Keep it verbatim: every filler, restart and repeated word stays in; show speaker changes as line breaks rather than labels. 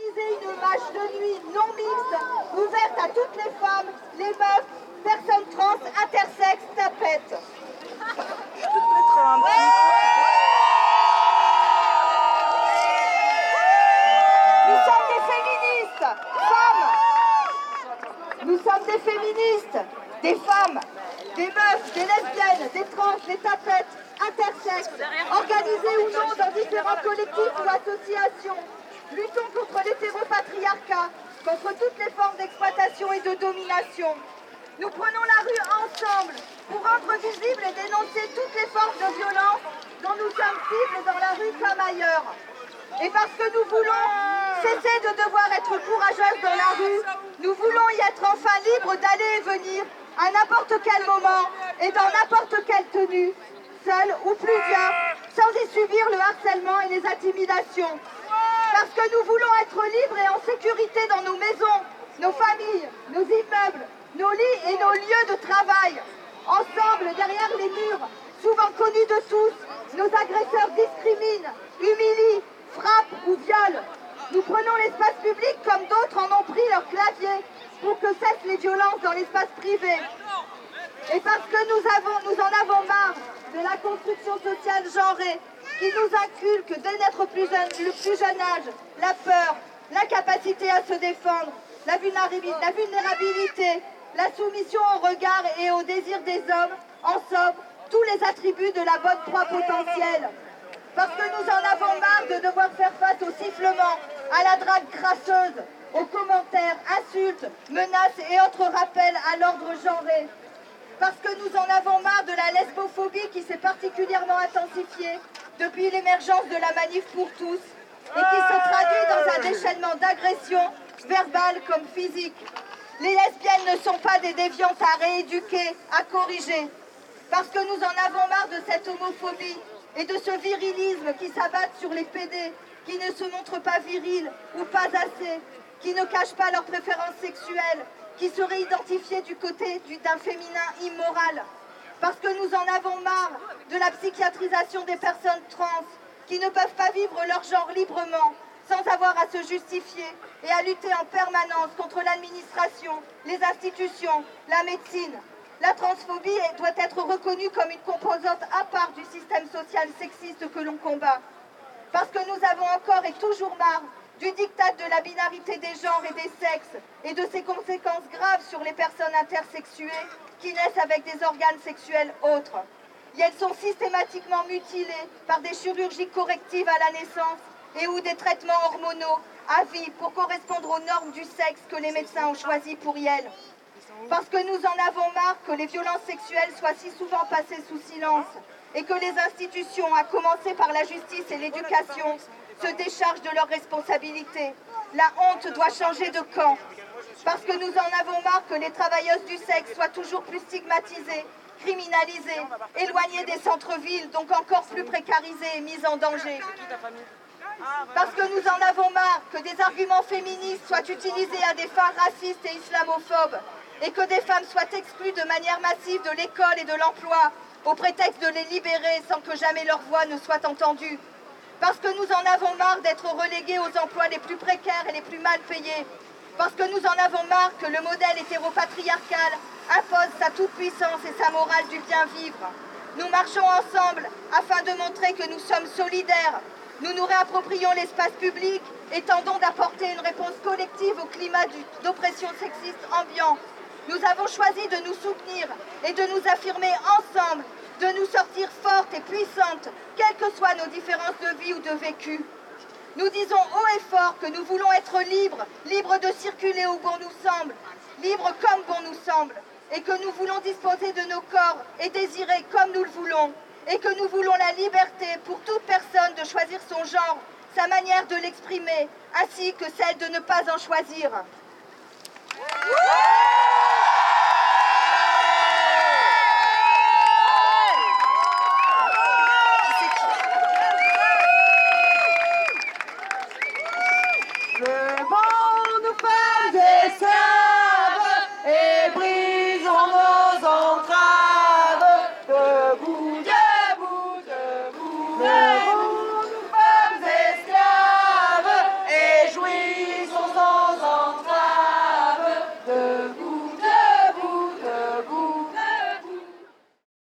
organiser une marche de nuit non mixte, ouverte à toutes les femmes, les meufs, personnes trans, intersexes, tapettes. Nous sommes des féministes, femmes. Nous sommes des féministes, des femmes, des meufs, des lesbiennes, des trans, des tapettes, intersexes, organisées ou non dans différents collectifs ou associations. Luttons contre l'hétéropatriarcat, contre toutes les formes d'exploitation et de domination. Nous prenons la rue ensemble pour rendre visible et dénoncer toutes les formes de violence dont nous sommes cibles dans la rue comme ailleurs. Et parce que nous voulons cesser de devoir être courageuses dans la rue, nous voulons y être enfin libres d'aller et venir à n'importe quel moment et dans n'importe quelle tenue, seuls ou plusieurs, sans y subir le harcèlement et les intimidations. Parce que nous voulons être libres et en sécurité dans nos maisons, nos familles, nos immeubles, nos lits et nos lieux de travail. Ensemble, derrière les murs, souvent connus de tous, nos agresseurs discriminent, humilient, frappent ou violent. Nous prenons l'espace public comme d'autres en ont pris leur clavier pour que cessent les violences dans l'espace privé. Et parce que nous, avons, nous en avons marre de la construction sociale genrée qui nous inculque dès notre plus jeune, le plus jeune âge la peur, l'incapacité à se défendre, la vulnérabilité, la soumission au regard et au désir des hommes, en somme, tous les attributs de la bonne proie potentielle. Parce que nous en avons marre de devoir faire face au sifflement, à la drague crasseuse, aux commentaires, insultes, menaces et autres rappels à l'ordre genré. Parce que nous en avons marre de la lesbophobie qui s'est particulièrement intensifiée depuis l'émergence de la manif pour tous et qui se traduit dans un déchaînement d'agressions, verbales comme physiques. Les lesbiennes ne sont pas des déviantes à rééduquer, à corriger. Parce que nous en avons marre de cette homophobie et de ce virilisme qui s'abattent sur les pédés, qui ne se montrent pas virils ou pas assez, qui ne cachent pas leurs préférences sexuelles, qui seraient identifiés du côté d'un féminin immoral. Parce que nous en avons marre de la psychiatrisation des personnes trans, qui ne peuvent pas vivre leur genre librement, sans avoir à se justifier et à lutter en permanence contre l'administration, les institutions, la médecine. La transphobie doit être reconnue comme une composante à part du système social sexiste que l'on combat. Parce que nous avons encore et toujours marre du diktat de la binarité des genres et des sexes et de ses conséquences graves sur les personnes intersexuées qui naissent avec des organes sexuels autres. Et elles sont systématiquement mutilées par des chirurgies correctives à la naissance et ou des traitements hormonaux à vie pour correspondre aux normes du sexe que les médecins ont choisi pour elles. Parce que nous en avons marre que les violences sexuelles soient si souvent passées sous silence et que les institutions, à commencer par la justice et l'éducation, se déchargent de leurs responsabilités. La honte doit changer de camp. Parce que nous en avons marre que les travailleuses du sexe soient toujours plus stigmatisées, criminalisées, éloignées des centres-villes, donc encore plus précarisées et mises en danger. Parce que nous en avons marre que des arguments féministes soient utilisés à des fins racistes et islamophobes et que des femmes soient exclues de manière massive de l'école et de l'emploi au prétexte de les libérer sans que jamais leur voix ne soit entendue. Parce que nous en avons marre d'être relégués aux emplois les plus précaires et les plus mal payés. Parce que nous en avons marre que le modèle hétéropatriarcal impose sa toute-puissance et sa morale du bien-vivre. Nous marchons ensemble afin de montrer que nous sommes solidaires. Nous nous réapproprions l'espace public et tentons d'apporter une réponse collective au climat d'oppression sexiste ambiant. Nous avons choisi de nous soutenir et de nous affirmer ensemble, de nous sortir fortes et puissantes, quelles que soient nos différences de vie ou de vécu. Nous disons haut et fort que nous voulons être libres, libres de circuler où bon nous semble, libres comme bon nous semble, et que nous voulons disposer de nos corps et désirer comme nous le voulons, et que nous voulons la liberté pour toute personne de choisir son genre, sa manière de l'exprimer, ainsi que celle de ne pas en choisir. Le vent nous fait des